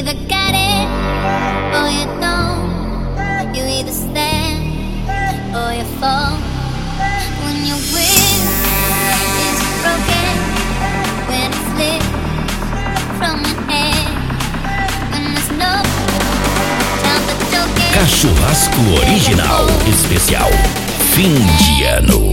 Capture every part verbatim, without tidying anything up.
either got it or you don't. You either stand or you fall. When your will is broken, when it slips from your hand, when there's no time for joking. Cachurrasco Original Especial Fim de Ano.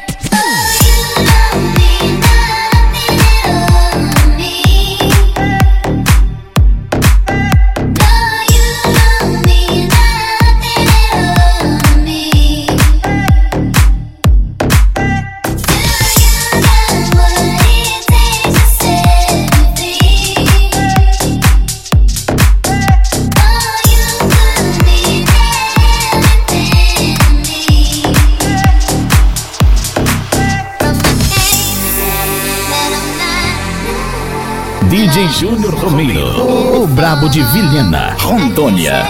D J Júnior Romero, o brabo de Vilhena, Rondônia.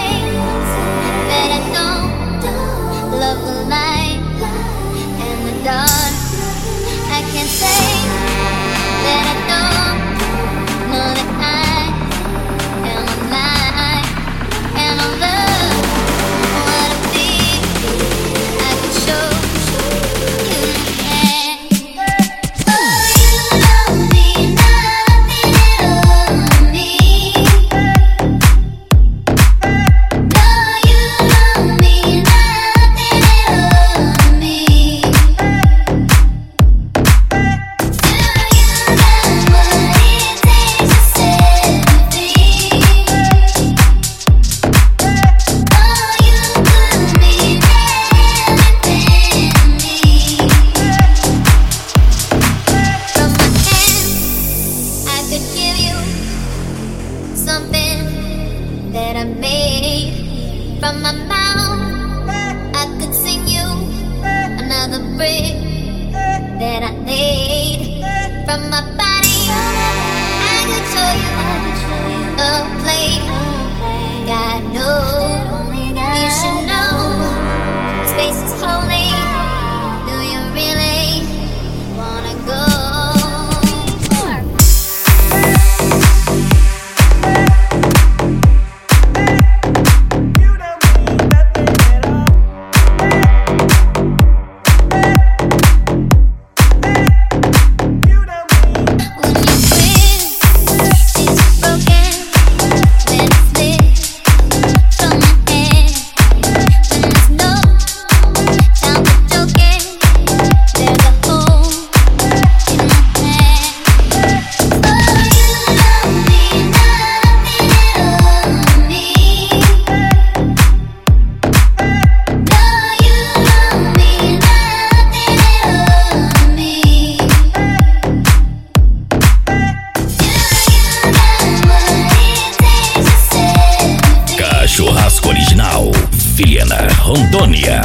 Churrasco Original, Vilhena, Rondônia.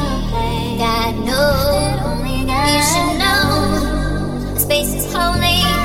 God knows, you should know, space is holy.